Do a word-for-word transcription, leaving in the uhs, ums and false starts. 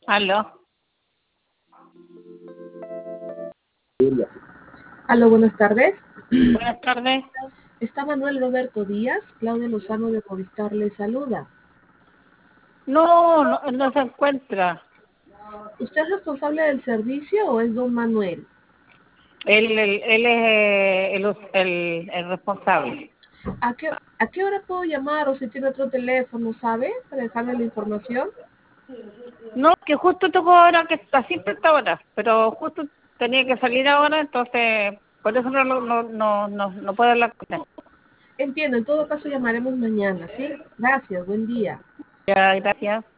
Aló. Aló, buenas tardes. Buenas tardes. Está Manuel Roberto Díaz, Claudia Lozano de Movistar le saluda. No, no, no se encuentra. ¿Usted es responsable del servicio o es don Manuel? Él, él, él es eh, el, el, el responsable. ¿A qué, ¿A qué hora puedo llamar o si tiene otro teléfono, sabe? Para dejarle la información. No, que justo tocó ahora, que está siempre esta hora, pero justo tenía que salir ahora, entonces por eso no, no, no, no, no, no puedo hablar con él. Entiendo, en todo caso llamaremos mañana, ¿sí? Gracias, buen día. Ya, gracias.